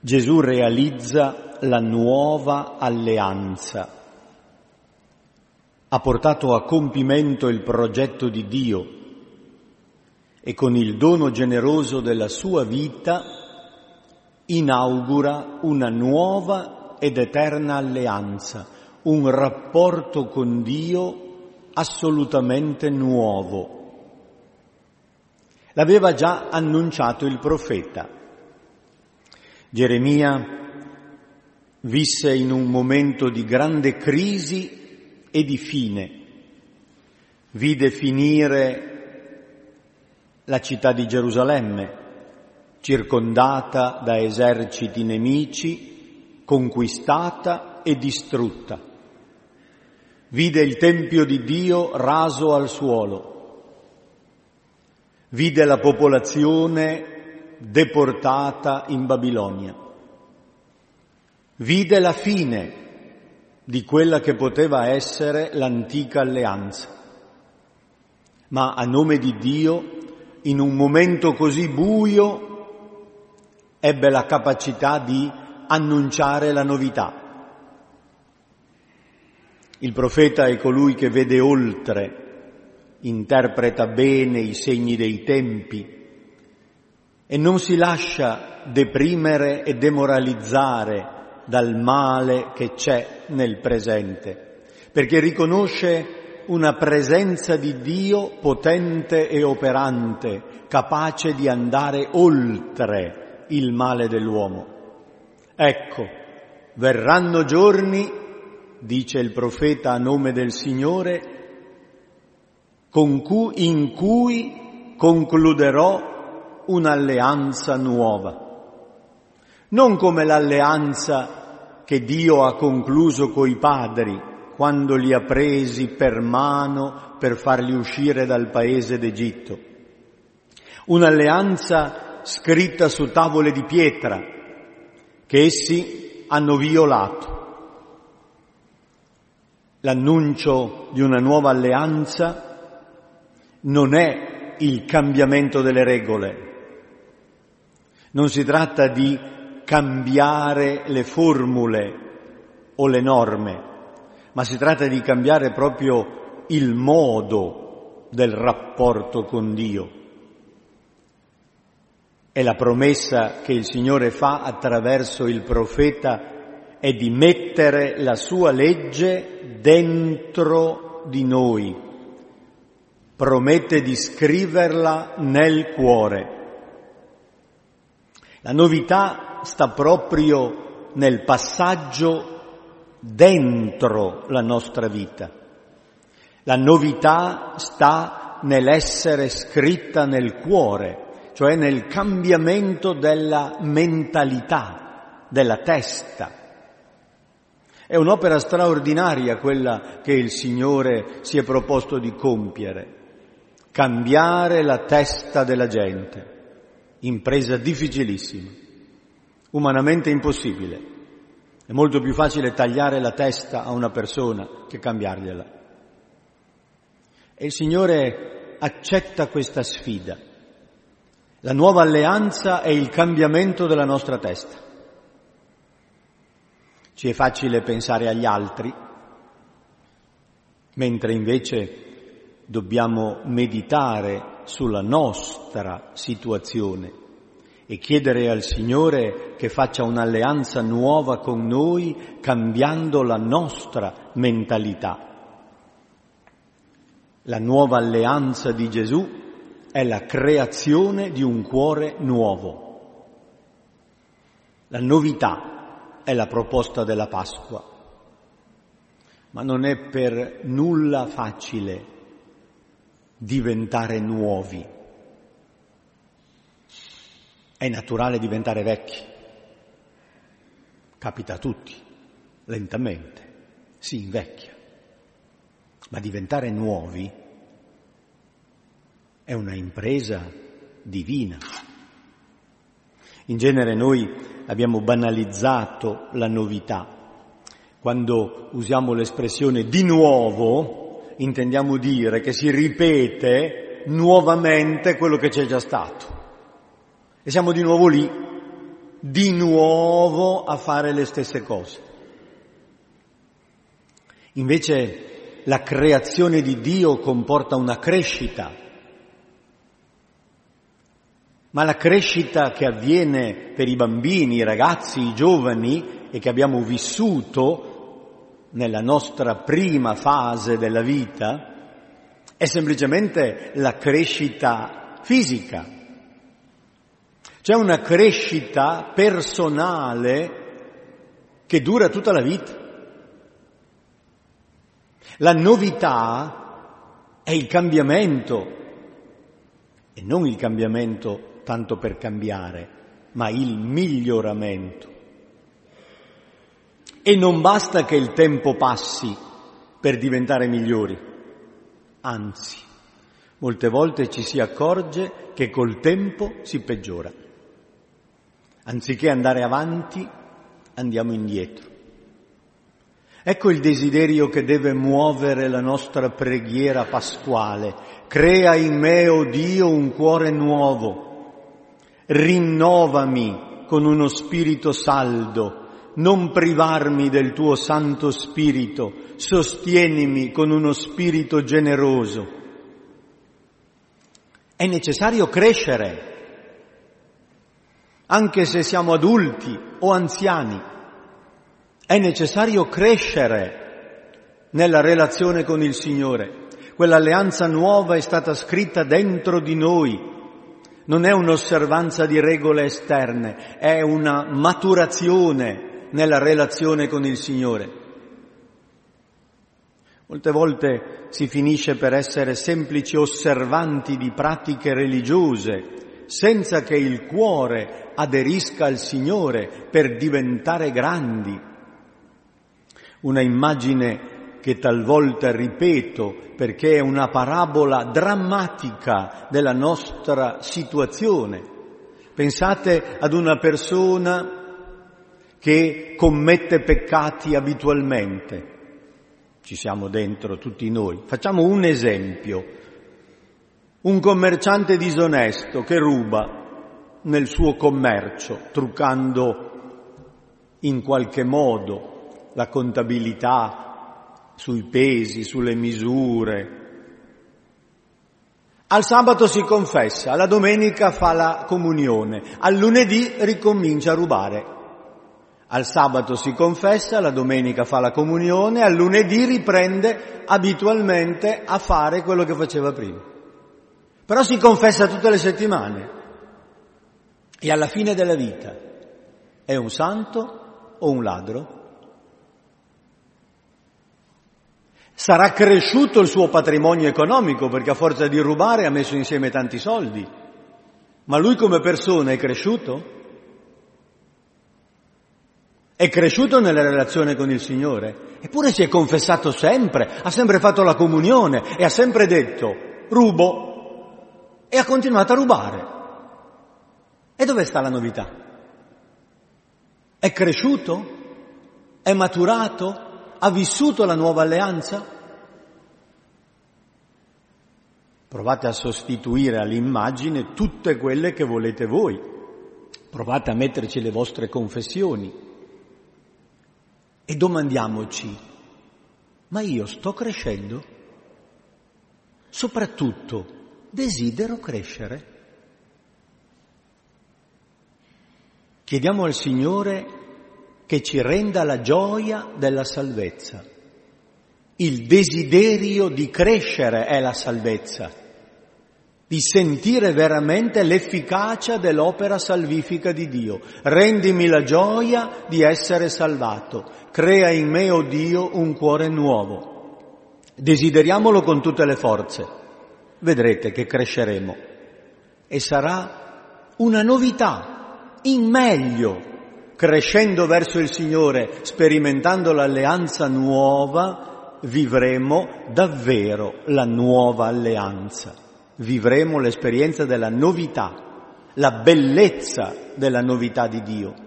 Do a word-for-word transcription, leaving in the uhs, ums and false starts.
Gesù realizza la nuova alleanza. Ha portato a compimento il progetto di Dio e con il dono generoso della sua vita inaugura una nuova ed eterna alleanza, un rapporto con Dio assolutamente nuovo. L'aveva già annunciato il profeta. Geremia visse in un momento di grande crisi e di fine. Vide finire la città di Gerusalemme, circondata da eserciti nemici, conquistata e distrutta. Vide il Tempio di Dio raso al suolo. Vide la popolazione deportata in Babilonia. Vide la fine di quella che poteva essere l'antica alleanza. Ma a nome di Dio, in un momento così buio, ebbe la capacità di annunciare la novità. Il profeta è colui che vede oltre, interpreta bene i segni dei tempi e non si lascia deprimere e demoralizzare dal male che c'è nel presente, perché riconosce una presenza di Dio potente e operante, capace di andare oltre il male dell'uomo. Ecco, verranno giorni, dice il profeta a nome del Signore, con cui, in cui concluderò un'alleanza nuova. Non come l'alleanza che Dio ha concluso coi padri quando li ha presi per mano per farli uscire dal paese d'Egitto. Un'alleanza scritta su tavole di pietra che essi hanno violato. L'annuncio di una nuova alleanza non è il cambiamento delle regole. Non si tratta di cambiare le formule o le norme, ma si tratta di cambiare proprio il modo del rapporto con Dio. E la promessa che il Signore fa attraverso il profeta è di mettere la sua legge dentro di noi. Promette di scriverla nel cuore. La novità sta proprio nel passaggio dentro la nostra vita. La novità sta nell'essere scritta nel cuore, cioè nel cambiamento della mentalità, della testa. È un'opera straordinaria quella che il Signore si è proposto di compiere, cambiare la testa della gente. Impresa difficilissima, umanamente impossibile. È molto più facile tagliare la testa a una persona che cambiargliela. E il Signore accetta questa sfida. La nuova alleanza è il cambiamento della nostra testa. Ci è facile pensare agli altri, mentre invece dobbiamo meditare sulla nostra situazione e chiedere al Signore che faccia un'alleanza nuova con noi, cambiando la nostra mentalità. La nuova alleanza di Gesù è la creazione di un cuore nuovo. La novità è la proposta della Pasqua, ma non è per nulla facile diventare nuovi. È naturale diventare vecchi. Capita a tutti, lentamente, si invecchia. Ma diventare nuovi è una impresa divina. In genere noi abbiamo banalizzato la novità. Quando usiamo l'espressione di nuovo, intendiamo dire che si ripete nuovamente quello che c'è già stato. E siamo di nuovo lì, di nuovo a fare le stesse cose. Invece la creazione di Dio comporta una crescita, ma la crescita che avviene per i bambini, i ragazzi, i giovani e che abbiamo vissuto nella nostra prima fase della vita è semplicemente la crescita fisica. C'è una crescita personale che dura tutta la vita. La novità è il cambiamento, e non il cambiamento tanto per cambiare, ma il miglioramento. E non basta che il tempo passi per diventare migliori, anzi, molte volte ci si accorge che col tempo si peggiora. Anziché andare avanti, andiamo indietro. Ecco il desiderio che deve muovere la nostra preghiera pasquale. Crea in me, o Dio, un cuore nuovo. Rinnovami con uno spirito saldo. Non privarmi del tuo Santo Spirito. Sostienimi con uno spirito generoso. È necessario crescere, anche se siamo adulti o anziani. È necessario crescere nella relazione con il Signore. Quell'alleanza nuova è stata scritta dentro di noi. Non è un'osservanza di regole esterne, è una maturazione nella relazione con il Signore. Molte volte si finisce per essere semplici osservanti di pratiche religiose, senza che il cuore aderisca al Signore per diventare grandi. Una immagine che talvolta ripeto perché è una parabola drammatica della nostra situazione. Pensate ad una persona che commette peccati abitualmente. Ci siamo dentro tutti noi. Facciamo un esempio. Un commerciante disonesto che ruba nel suo commercio, truccando in qualche modo la contabilità sui pesi, sulle misure. Al sabato si confessa, alla domenica fa la comunione, al lunedì ricomincia a rubare. Al sabato si confessa, alla domenica fa la comunione, al lunedì riprende abitualmente a fare quello che faceva prima. Però si confessa tutte le settimane e alla fine della vita è un santo o un ladro? Sarà cresciuto il suo patrimonio economico perché a forza di rubare ha messo insieme tanti soldi, ma lui come persona è cresciuto? È cresciuto nella relazione con il Signore? Eppure si è confessato sempre, ha sempre fatto la comunione e ha sempre detto rubo e ha continuato a rubare. E dove sta la novità? È cresciuto? È maturato? Ha vissuto la nuova alleanza? Provate a sostituire all'immagine tutte quelle che volete voi. Provate a metterci le vostre confessioni. E domandiamoci, ma io sto crescendo? Soprattutto, desidero crescere? Chiediamo al Signore che ci renda la gioia della salvezza. Il desiderio di crescere è la salvezza, di sentire veramente l'efficacia dell'opera salvifica di Dio. Rendimi la gioia di essere salvato. Crea in me, o Dio, un cuore nuovo. Desideriamolo con tutte le forze. Vedrete che cresceremo e sarà una novità in meglio. Crescendo verso il Signore, sperimentando l'alleanza nuova, vivremo davvero la nuova alleanza. Vivremo l'esperienza della novità, la bellezza della novità di Dio.